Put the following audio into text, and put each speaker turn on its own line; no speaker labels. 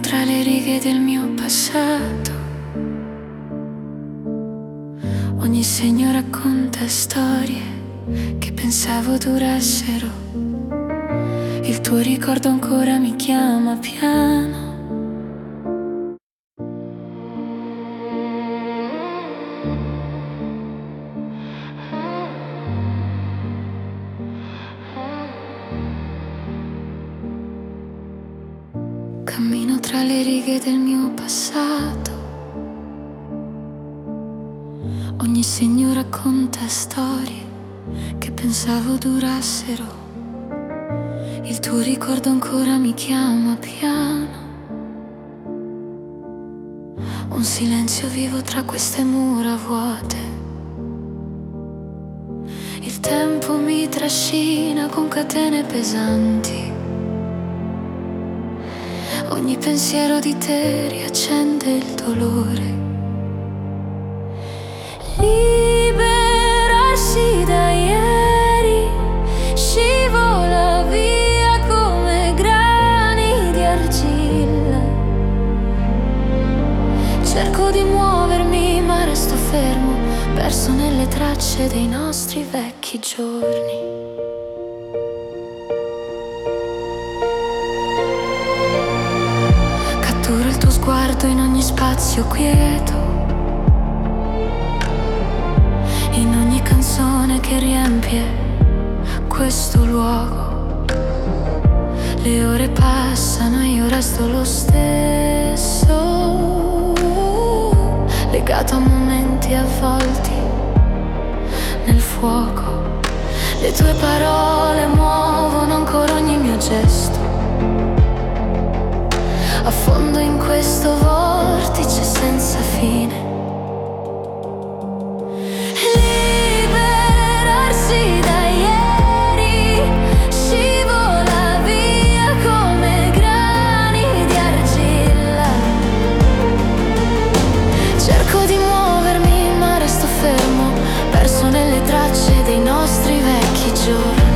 tra le righe del mio passato. Ogni segno racconta storie che pensavo durassero. Il tuo ricordo ancora mi chiama piano. Cammino tra le righe del mio passato. Ogni segno racconta storie che pensavo durassero. Il tuo ricordo ancora mi chiama piano. Un silenzio vivo tra queste mura vuote. Il tempo mi trascina con catene pesanti. Ogni pensiero di te riaccende il dolore. Liberarsi da ieri scivola via come grani di argilla. Cerco di muovermi ma resto fermo, perso nelle tracce dei nostri vecchi giorni. Catturo il tuo sguardo in ogni spazio quieto, in ogni canzone che riempie questo luogo. Le ore passano e io resto lo stesso, legato a momenti avvolti nel fuoco. Le tue parole muovono ancora ogni mio gesto. Affondo in questo vortice senza fine. Liberarsi da ieri scivola via come grani di argilla. Cerco di muovermi ma resto fermo, perso nelle tracce dei nostri vecchi giorni.